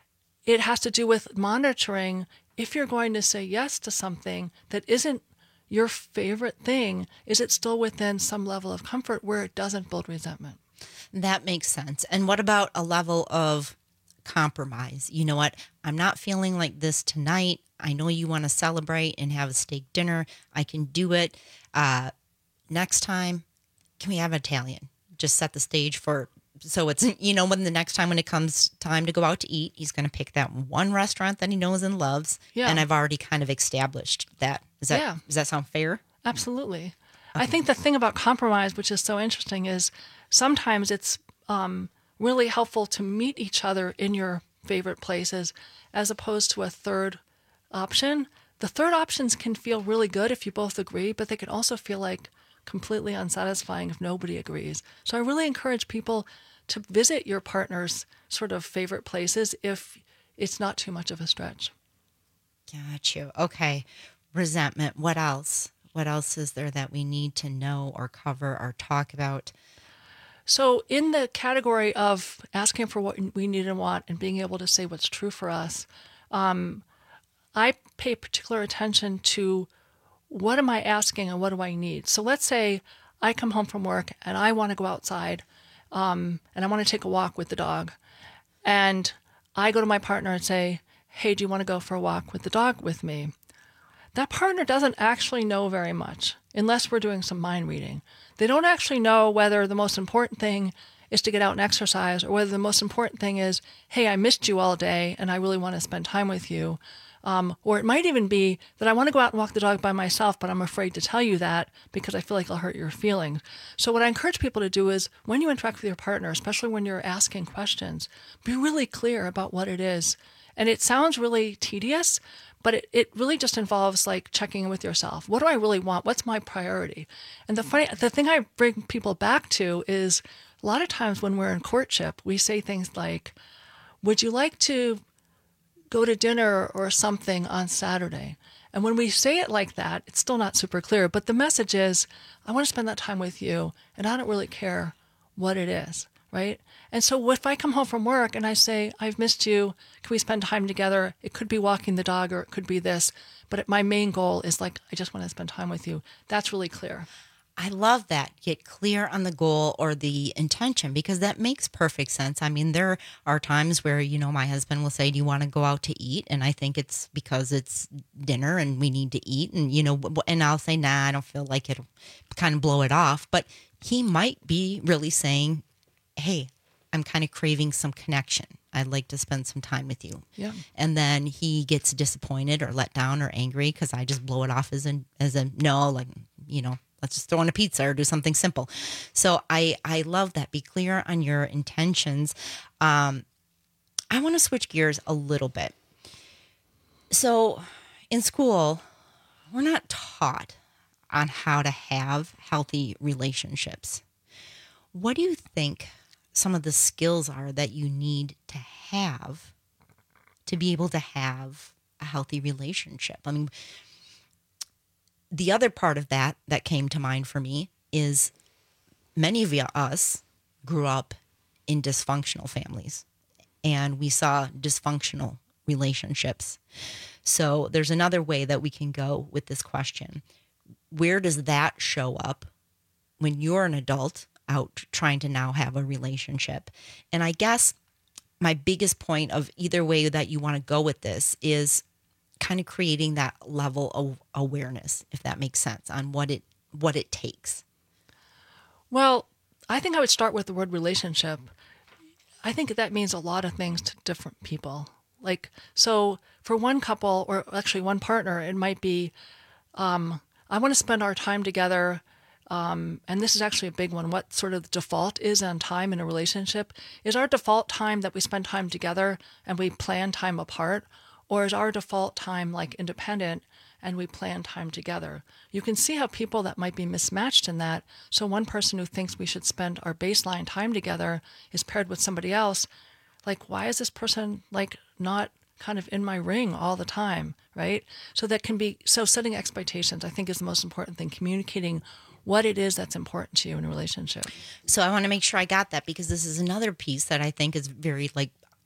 it has to do with monitoring if you're going to say yes to something that isn't your favorite thing, is it still within some level of comfort where it doesn't build resentment? That makes sense. And what about a level of compromise? You know what? I'm not feeling like this tonight. I know you want to celebrate and have a steak dinner. I can do it. Uh, next time, can we have Italian? Just set the stage for, so it's, you know, when the next time when it comes time to go out to eat, he's going to pick that one restaurant that he knows and loves. Yeah. And I've already kind of established that. Is that, Yeah. does that sound fair? Absolutely. Okay. I think the thing about compromise, which is so interesting, is sometimes it's um, really helpful to meet each other in your favorite places as opposed to a third option. The third options can feel really good if you both agree, but they can also feel like completely unsatisfying if nobody agrees. So I really encourage people to visit your partner's sort of favorite places if it's not too much of a stretch. Got you. Okay. Resentment. What else? What else is there that we need to know or cover or talk about? So in the category of asking for what we need and want and being able to say what's true for us, um, I pay particular attention to what am I asking and what do I need? So let's say I come home from work and I want to go outside um, and I want to take a walk with the dog. And I go to my partner and say, hey, do you want to go for a walk with the dog with me? That partner doesn't actually know very much unless we're doing some mind reading. They don't actually know whether the most important thing is to get out and exercise or whether the most important thing is, hey, I missed you all day and I really want to spend time with you. Um, or it might even be that I want to go out and walk the dog by myself, but I'm afraid to tell you that because I feel like I'll hurt your feelings. So what I encourage people to do is when you interact with your partner, especially when you're asking questions, be really clear about what it is. And it sounds really tedious, but it, it really just involves like checking in with yourself. What do I really want? What's my priority? And the funny, the thing I bring people back to is a lot of times when we're in courtship, we say things like, would you like to go to dinner or something on Saturday? And when we say it like that, it's still not super clear, but the message is, I want to spend that time with you and I don't really care what it is, right? And so if I come home from work and I say, I've missed you, can we spend time together? It could be walking the dog or it could be this, but my main goal is like, I just want to spend time with you. That's really clear. I love that. Get clear on the goal or the intention because that makes perfect sense. I mean, there are times where, you know, my husband will say, do you want to go out to eat? And I think it's because it's dinner and we need to eat. And, you know, and I'll say, nah, I don't feel like it'll kind of blow it off. But he might be really saying, hey, I'm kind of craving some connection. I'd like to spend some time with you. Yeah. And then he gets disappointed or let down or angry because I just blow it off as a, as a no, like, you know, let's just throw in a pizza or do something simple. So I, I love that. Be clear on your intentions. Um, I want to switch gears a little bit. So in school, we're not taught on how to have healthy relationships. What do you think some of the skills are that you need to have to be able to have a healthy relationship? I mean, the other part of that that came to mind for me is many of us grew up in dysfunctional families and we saw dysfunctional relationships. So there's another way that we can go with this question. Where does that show up when you're an adult out trying to now have a relationship? And I guess my biggest point of either way that you want to go with this is kind of creating that level of awareness, if that makes sense, on what it what it takes. Well, I think I would start with the word relationship. I think that means a lot of things to different people. Like, so for one couple, or actually one partner, it might be, um, I want to spend our time together. Um, and this is actually a big one. What sort of the default is on time in a relationship? Is our default time that we spend time together and we plan time apart? Or is our default time like independent and we plan time together? You can see how people that might be mismatched in that. So one person who thinks we should spend our baseline time together is paired with somebody else. Like, why is this person like not kind of in my ring all the time, right? So that can be, so setting expectations, I think, is the most important thing, communicating what it is that's important to you in a relationship. So I want to make sure I got that because this is another piece that I think is very like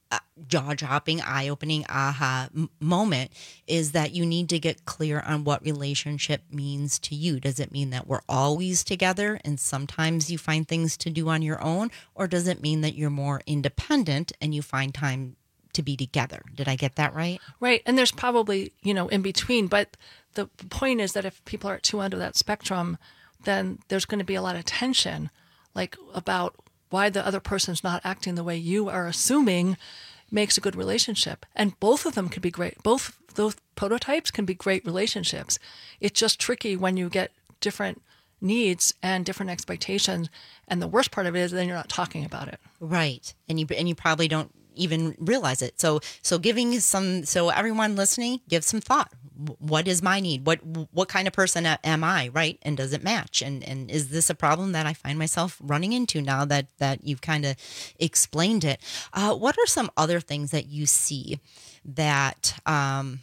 uh, jaw-dropping, eye-opening aha m- moment is that you need to get clear on what relationship means to you. Does it mean that we're always together and sometimes you find things to do on your own? Or does it mean that you're more independent and you find time to be together? Did I get that right? Right. And there's probably, you know, in between. But the point is that if people are at two ends of that spectrum, then there's going to be a lot of tension, like about why the other person's not acting the way you are assuming makes a good relationship. And both of them could be great. Both those prototypes can be great relationships. It's just tricky when you get different needs and different expectations. And the worst part of it is then you're not talking about it. Right. And you and you probably don't even realize it. So so giving some so everyone listening, give some thought. What is my need? What what kind of person am I, right? And does it match? And and is this a problem that I find myself running into now that that you've kind of explained it? Uh, what are some other things that you see that um,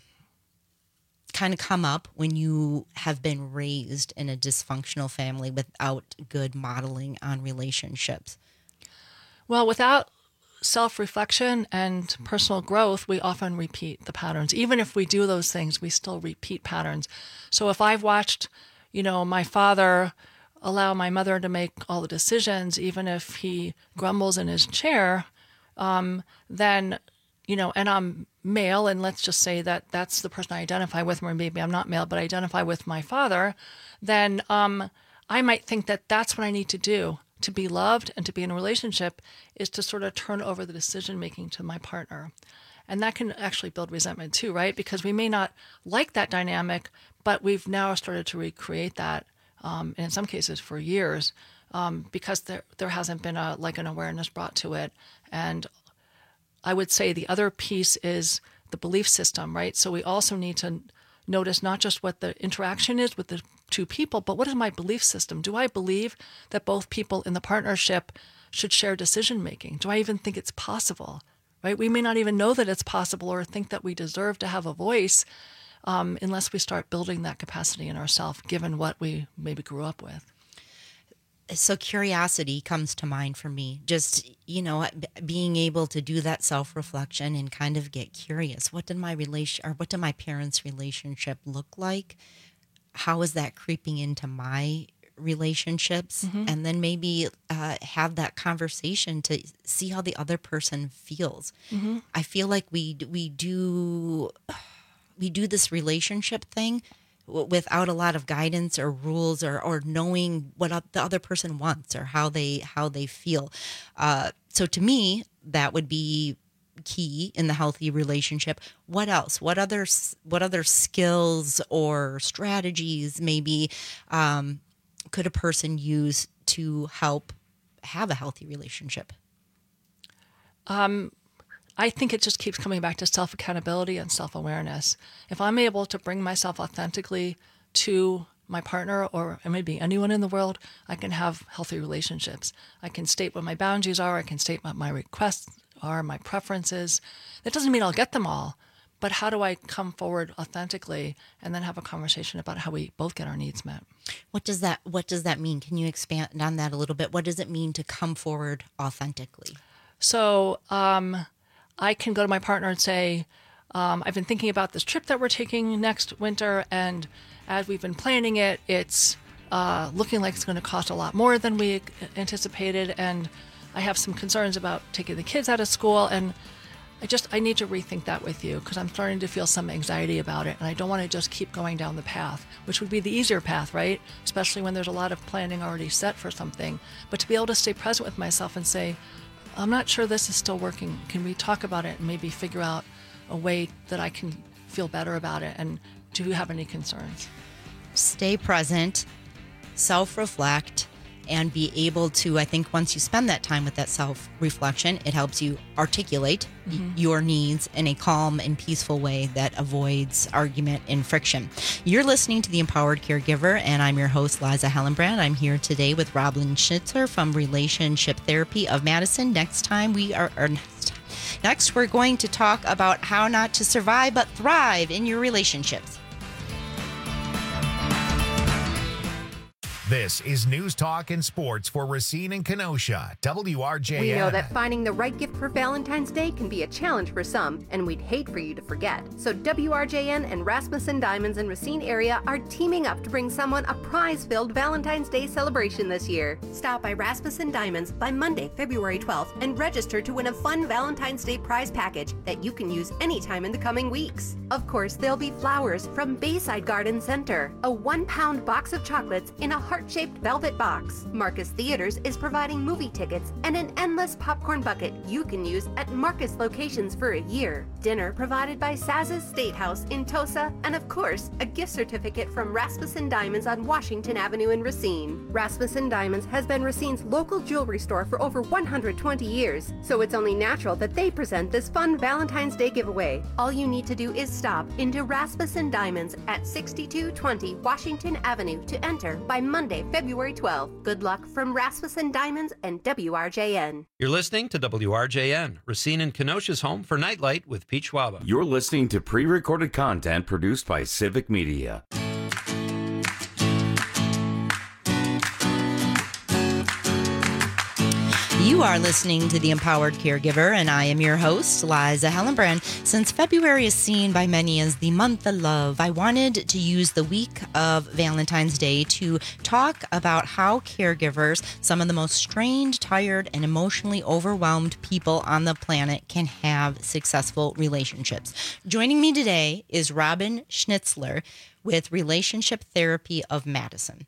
kind of come up when you have been raised in a dysfunctional family without good modeling on relationships? Well, without self-reflection and personal growth, we often repeat the patterns. Even if we do those things, we still repeat patterns. So if I've watched, you know, my father allow my mother to make all the decisions, even if he grumbles in his chair, um, then, you know, and I'm male, and let's just say that that's the person I identify with, or maybe I'm not male, but I identify with my father, then um, I might think that that's what I need to do to be loved and to be in a relationship, is to sort of turn over the decision-making to my partner. And that can actually build resentment too, right? Because we may not like that dynamic, but we've now started to recreate that, um, and in some cases for years, um, because there there hasn't been a like an awareness brought to it. And I would say the other piece is the belief system, right? So we also need to notice not just what the interaction is with the two people, but what is my belief system? Do I believe that both people in the partnership should share decision making? Do I even think it's possible? Right? We may not even know that it's possible or think that we deserve to have a voice um, unless we start building that capacity in ourselves, given what we maybe grew up with. So curiosity comes to mind for me. Just, you know, being able to do that self-reflection and kind of get curious. What did my relation or what did my parents' relationship look like? How is that creeping into my relationships? Mm-hmm. And then maybe uh, have that conversation to see how the other person feels. Mm-hmm. I feel like we we do we do this relationship thing without a lot of guidance or rules or, or knowing what the other person wants or how they how they feel. Uh, so to me, that would be key in the healthy relationship. What else? What other what other skills or strategies maybe um, could a person use to help have a healthy relationship? Um. I think it just keeps coming back to self-accountability and self-awareness. If I'm able to bring myself authentically to my partner or maybe anyone in the world, I can have healthy relationships. I can state what my boundaries are. I can state what my requests are, my preferences. That doesn't mean I'll get them all, but how do I come forward authentically and then have a conversation about how we both get our needs met? What does that, what does that mean? Can you expand on that a little bit? What does it mean to come forward authentically? So, um, I can go to my partner and say, um, I've been thinking about this trip that we're taking next winter, and as we've been planning it, it's uh, looking like it's going to cost a lot more than we anticipated, and I have some concerns about taking the kids out of school, and I just, I need to rethink that with you because I'm starting to feel some anxiety about it, and I don't want to just keep going down the path, which would be the easier path, right? Especially when there's a lot of planning already set for something. But to be able to stay present with myself and say, I'm not sure this is still working. Can we talk about it and maybe figure out a way that I can feel better about it? And do you have any concerns? Stay present, self-reflect, and be able to, I think once you spend that time with that self-reflection, it helps you articulate mm-hmm. your needs in a calm and peaceful way that avoids argument and friction. You're listening to The Empowered Caregiver, and I'm your host, Liza Hellenbrand. I'm here today with Robin Schnitzer from Relationship Therapy of Madison. Next time we are, or next, next we're going to talk about how not to survive but thrive in your relationships. This is News Talk and Sports for Racine and Kenosha, W R J N. We know that finding the right gift for Valentine's Day can be a challenge for some, and we'd hate for you to forget. So W R J N and Rasmussen Diamonds in Racine area are teaming up to bring someone a prize-filled Valentine's Day celebration this year. Stop by Rasmussen Diamonds by Monday, February twelfth, and register to win a fun Valentine's Day prize package that you can use anytime in the coming weeks. Of course, there'll be flowers from Bayside Garden Center, a one-pound box of chocolates in a heart-shaped velvet box. Marcus Theaters is providing movie tickets and an endless popcorn bucket you can use at Marcus locations for a year. Dinner provided by Saz's State House in Tosa, and of course, a gift certificate from Rasmussen Diamonds on Washington Avenue in Racine. Rasmussen Diamonds has been Racine's local jewelry store for over one hundred twenty years, so it's only natural that they present this fun Valentine's Day giveaway. All you need to do is stop into Rasmussen Diamonds at sixty-two twenty Washington Avenue to enter by Monday, February twelfth. Good luck from Rasmussen Diamonds and W R J N. You're listening to W R J N, Racine and Kenosha's home for Nightlight with Pete Schwaba. You're listening to pre-recorded content produced by Civic Media. You are listening to The Empowered Caregiver, and I am your host, Liza Hellenbrand. Since February is seen by many as the month of love, I wanted to use the week of Valentine's Day to talk about how caregivers, some of the most strained, tired, and emotionally overwhelmed people on the planet, can have successful relationships. Joining me today is Robin Schnitzler with Relationship Therapy of Madison.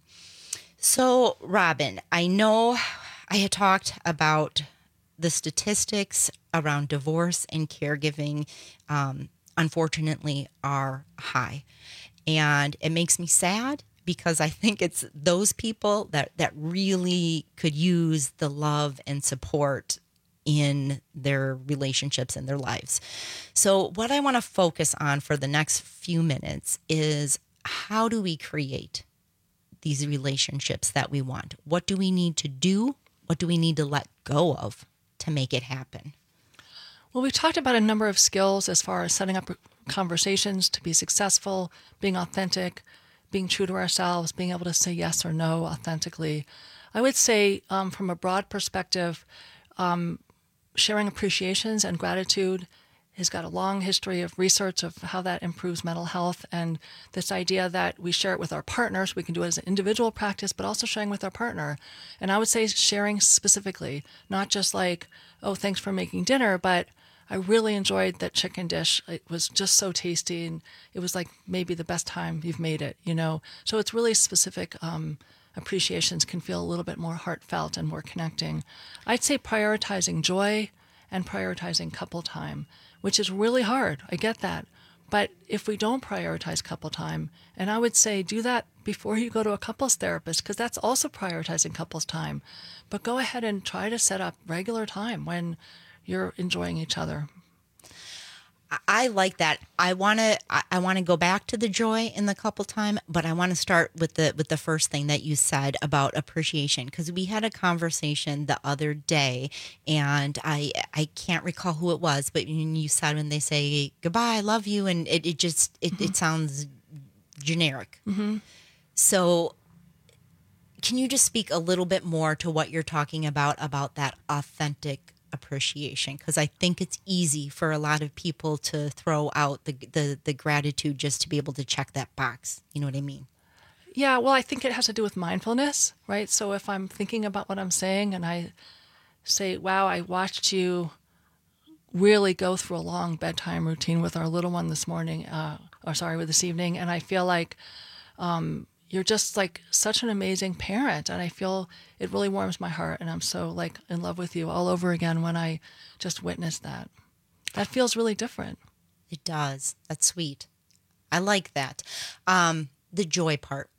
So, Robin, I know I had talked about the statistics around divorce and caregiving, um, unfortunately, are high. And it makes me sad because I think it's those people that, that really could use the love and support in their relationships and their lives. So what I want to focus on for the next few minutes is how do we create these relationships that we want? What do we need to do? What do we need to let go of to make it happen? Well, we've talked about a number of skills as far as setting up conversations to be successful, being authentic, being true to ourselves, being able to say yes or no authentically. I would say um, from a broad perspective, um, sharing appreciations and gratitude has got a long history of research of how that improves mental health, and this idea that we share it with our partners. We can do it as an individual practice, but also sharing with our partner. And I would say sharing specifically, not just like, oh, thanks for making dinner, but I really enjoyed that chicken dish. It was just so tasty, and it was like maybe the best time you've made it, you know? So it's really specific. Um, appreciations can feel a little bit more heartfelt and more connecting. I'd say prioritizing joy and prioritizing couple time, which is really hard. I get that. But if we don't prioritize couple time, and I would say do that before you go to a couples therapist, because that's also prioritizing couples time. But go ahead and try to set up regular time when you're enjoying each other. I like that. I want to. I want to go back to the joy in the couple time, but I want to start with the with the first thing that you said about appreciation, because we had a conversation the other day, and I I can't recall who it was, but you said when they say goodbye, I love you, and it, it just it, mm-hmm. it sounds generic. Mm-hmm. So, can you just speak a little bit more to what you're talking about about that authentic appreciation? Because I think it's easy for a lot of people to throw out the, the the gratitude just to be able to check that box. You know what I mean? Yeah, well, I think it has to do with mindfulness, right? So if I'm thinking about what I'm saying and I say, wow, I watched you really go through a long bedtime routine with our little one this morning, uh, or sorry, with this evening, and I feel like um, you're just like such an amazing parent, and I feel it really warms my heart, and I'm so like in love with you all over again when I just witnessed that. That feels really different. It does. That's sweet. I like that. Um, the joy part.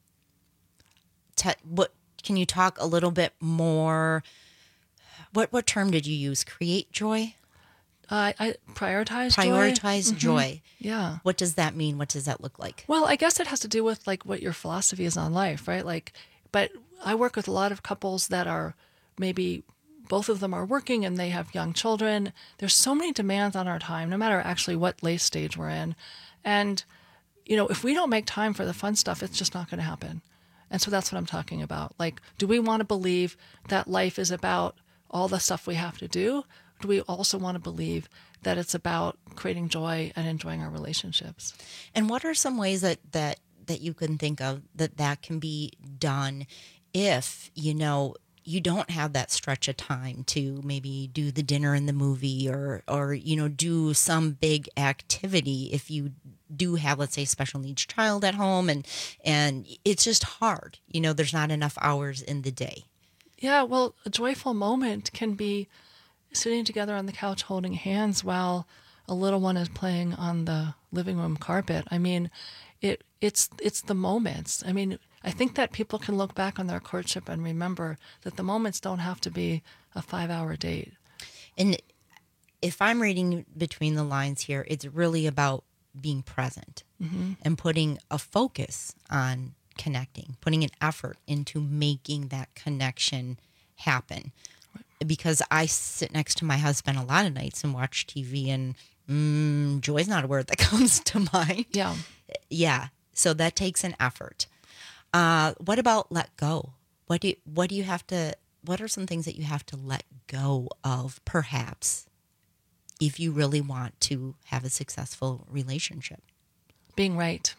Te- what can you talk a little bit more? What what term did you use? Create joy? Uh, I prioritize prioritize joy. joy. Mm-hmm. Yeah. What does that mean? What does that look like? Well, I guess it has to do with like what your philosophy is on life, right? Like, but I work with a lot of couples that are maybe both of them are working and they have young children. There's so many demands on our time, no matter actually what life stage we're in. And, you know, if we don't make time for the fun stuff, it's just not going to happen. And so that's what I'm talking about. Like, do we want to believe that life is about all the stuff we have to do? Do we also want to believe that it's about creating joy and enjoying our relationships? And what are some ways that, that, that you can think of that that can be done if, you know, you don't have that stretch of time to maybe do the dinner and the movie or, or, you know, do some big activity if you do have, let's say, a special needs child at home and, and it's just hard, you know, there's not enough hours in the day. Yeah, well, a joyful moment can be sitting together on the couch holding hands while a little one is playing on the living room carpet. I mean, it it's it's the moments. I mean, I think that people can look back on their courtship and remember that the moments don't have to be a five-hour date. And if I'm reading between the lines here, it's really about being present mm-hmm. and putting a focus on connecting, putting an effort into making that connection happen. Because I sit next to my husband a lot of nights and watch T V, and mm, joy's not a word that comes to mind. Yeah. Yeah. So that takes an effort. Uh, what about let go? What do you, what do you have to, what are some things that you have to let go of, perhaps, if you really want to have a successful relationship? Being right.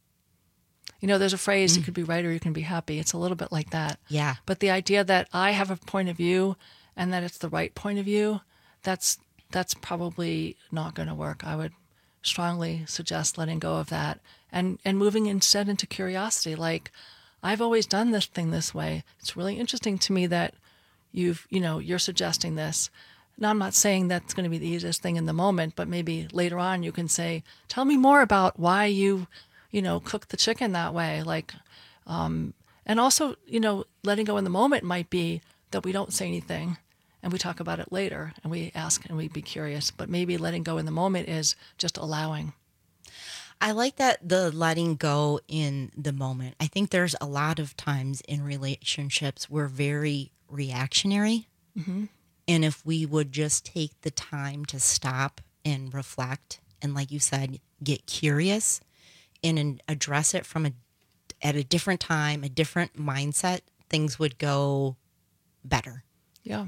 You know, there's a phrase, mm. you could be right or you can be happy. It's a little bit like that. Yeah. But the idea that I have a point of view and that it's the right point of view, that's that's probably not going to work. I would strongly suggest letting go of that and, and moving instead into curiosity. Like, I've always done this thing this way. It's really interesting to me that you've, you know, you're suggesting this. Now, I'm not saying that's going to be the easiest thing in the moment, but maybe later on you can say, tell me more about why you, you know, cook the chicken that way. Like, um, and also, you know, letting go in the moment might be that we don't say anything and we talk about it later and we ask and we be curious. But maybe letting go in the moment is just allowing. I like that, the letting go in the moment. I think there's a lot of times in relationships we're very reactionary. Mm-hmm. And if we would just take the time to stop and reflect and, like you said, get curious and address it from a at a different time, a different mindset, things would go better. Yeah.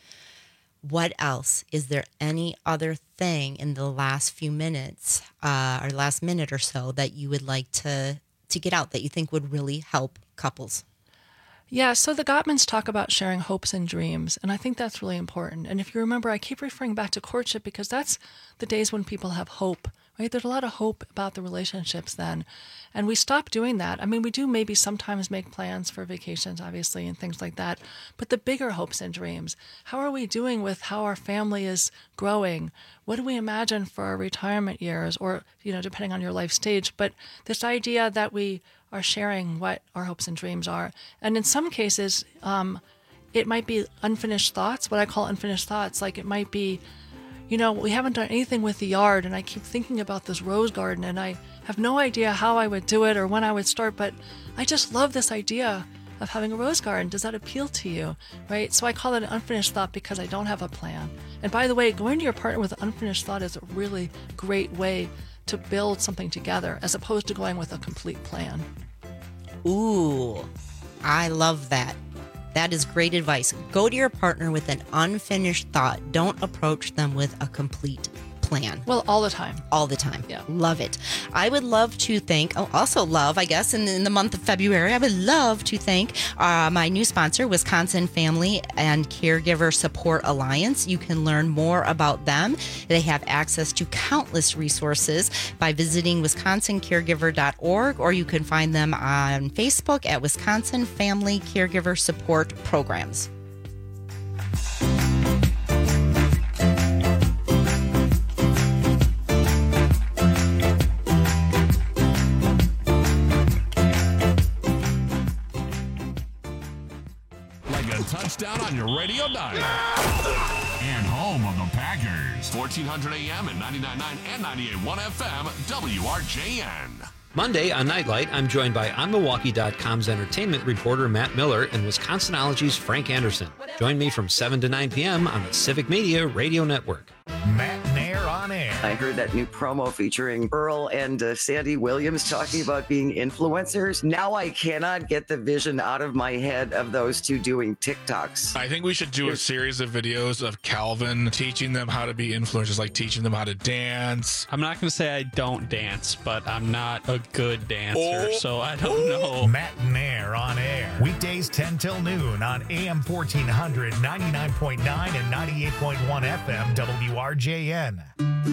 What else? Is there any other thing in the last few minutes uh, or last minute or so that you would like to to get out that you think would really help couples? Yeah, so the Gottmans talk about sharing hopes and dreams, and I think that's really important. And if you remember, I keep referring back to courtship because that's the days when people have hope, right? There's a lot of hope about the relationships then. And we stop doing that. I mean, we do maybe sometimes make plans for vacations, obviously, and things like that. But the bigger hopes and dreams, how are we doing with how our family is growing? What do we imagine for our retirement years or, you know, depending on your life stage? But this idea that we are sharing what our hopes and dreams are. And in some cases, um, it might be unfinished thoughts, what I call unfinished thoughts. Like it might be, you know, we haven't done anything with the yard and I keep thinking about this rose garden and I have no idea how I would do it or when I would start, but I just love this idea of having a rose garden. Does that appeal to you, right? So I call it an unfinished thought because I don't have a plan. And by the way, going to your partner with an unfinished thought is a really great way to build something together as opposed to going with a complete plan. Ooh, I love that. That is great advice. Go to your partner with an unfinished thought. Don't approach them with a complete plan. Well, all the time. All the time. Yeah. Love it. I would love to thank, oh, also love, I guess, in, in the month of February, I would love to thank uh, my new sponsor, Wisconsin Family and Caregiver Support Alliance. You can learn more about them. They have access to countless resources by visiting wisconsin caregiver dot org, or you can find them on Facebook at Wisconsin Family Caregiver Support Programs. Touchdown on your radio dial. And home of the Packers. fourteen hundred A M and ninety-nine point nine and ninety-eight point one F M, W R J N. Monday on Nightlight, I'm joined by on milwaukee dot com's entertainment reporter Matt Miller and Wisconsinology's Frank Anderson. Join me from seven to nine p.m. on the Civic Media Radio Network. Matt Nair on on air. I heard that new promo featuring Earl and uh, Sandy Williams talking about being influencers. Now I cannot get the vision out of my head of those two doing TikToks. I think we should do a series of videos of Calvin teaching them how to be influencers, like teaching them how to dance. I'm not going to say I don't dance, but I'm not a good dancer, Oh. so I don't know. Matt and Air on air. Weekdays ten till noon on A M fourteen hundred, ninety-nine point nine and ninety-eight point one F M W R J N.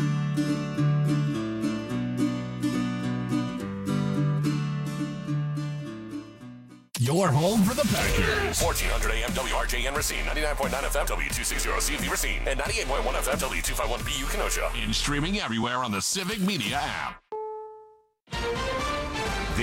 Your home for the Packers. fourteen hundred A M W R J N Racine, ninety-nine point nine F M W two sixty C V Racine, and ninety-eight point one F M W two fifty-one B U Kenosha. And streaming everywhere on the Civic Media app.